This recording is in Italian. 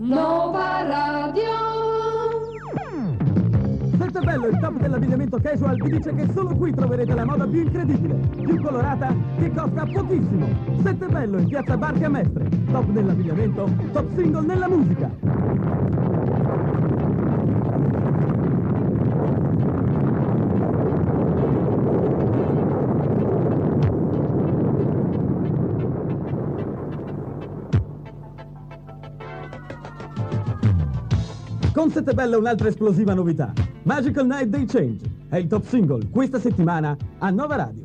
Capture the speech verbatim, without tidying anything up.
Nova Radio. Settebello, il top dell'abbigliamento casual, vi dice che solo qui troverete la moda più incredibile, più colorata, che costa pochissimo. Settebello in piazza Barche a Mestre. Top nell'abbigliamento, top single nella musica. Con Settebello un'altra esplosiva novità. Magical Night Day Change è il top single questa settimana a Nova Radio.